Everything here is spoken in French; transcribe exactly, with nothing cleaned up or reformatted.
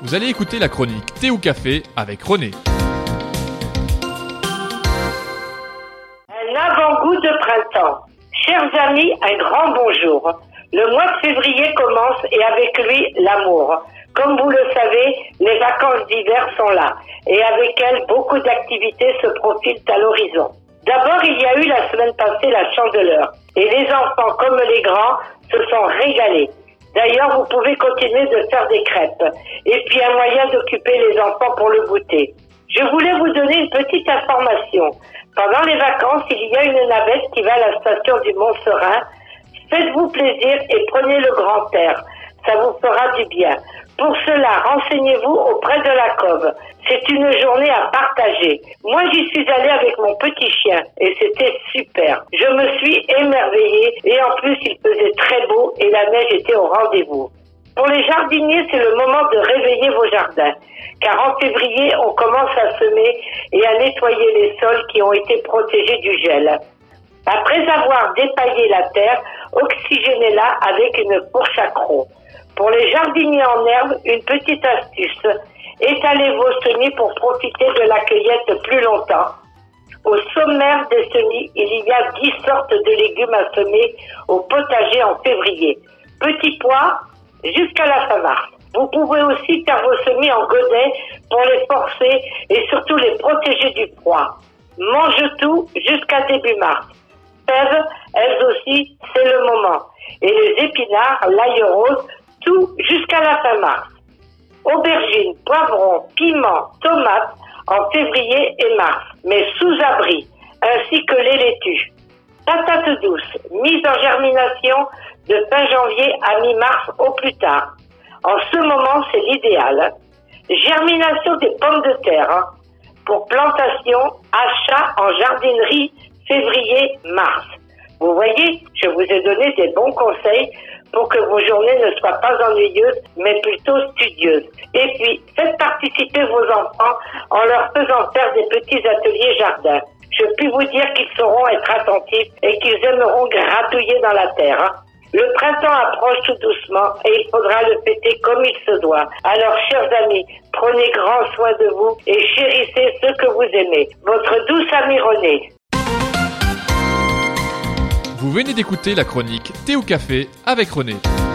Vous allez écouter la chronique Thé ou Café avec René. Un avant-goût de printemps. Chers amis, un grand bonjour. Le mois de février commence et avec lui l'amour. Comme vous le savez, les vacances d'hiver sont là et avec elles, beaucoup d'activités se profilent à l'horizon. D'abord, il y a eu la semaine passée la Chandeleur et les enfants comme les grands se sont régalés. D'ailleurs, vous pouvez continuer de faire des crêpes et puis un moyen d'occuper les enfants pour le goûter. Je voulais vous donner une petite information. Pendant les vacances, il y a une navette qui va à la station du Mont-Serein. Faites-vous plaisir et prenez le grand air. Ça vous fera du bien. Pour cela, renseignez-vous auprès de la C O V. C'est une journée à partager. Moi, j'y suis allée avec mon petit chien et c'était super. Je me suis émerveillée et en plus, il faisait très beau et la neige était au rendez-vous. Pour les jardiniers, c'est le moment de réveiller vos jardins. Car en février, on commence à semer et à nettoyer les sols qui ont été protégés du gel. Après avoir dépaillé la terre, oxygénez-la avec une fourche à croc. Pour les jardiniers en herbe, une petite astuce. Étalez vos semis pour profiter de la cueillette plus longtemps. Au sommaire des semis, il y a dix sortes de légumes à semer au potager en février. Petits pois jusqu'à la fin mars. Vous pouvez aussi faire vos semis en godet pour les forcer et surtout les protéger du froid. Mange tout jusqu'à début mars. Fèves, elles aussi, c'est le moment. Et les épinards, l'ail rose, tout jusqu'à la fin mars. Aubergines, poivrons, piments, tomates en février et mars, mais sous abri, ainsi que les laitues. Patates douces, mises en germination de fin janvier à mi-mars au plus tard. En ce moment, c'est l'idéal. Germination des pommes de terre. Hein. Pour plantation, achat en jardinerie, février-mars. Vous voyez, je vous ai donné des bons conseils pour que vos journées ne soient pas ennuyeuses, mais plutôt studieuses. Et puis, faites participer vos enfants en leur faisant faire des petits ateliers jardin. Je puis vous dire qu'ils sauront être attentifs et qu'ils aimeront gratouiller dans la terre. Hein. Le printemps approche tout doucement et il faudra le fêter comme il se doit. Alors, chers amis, prenez grand soin de vous et chérissez ceux que vous aimez. Votre douce amie René. Vous venez d'écouter la chronique Thé ou Café avec René.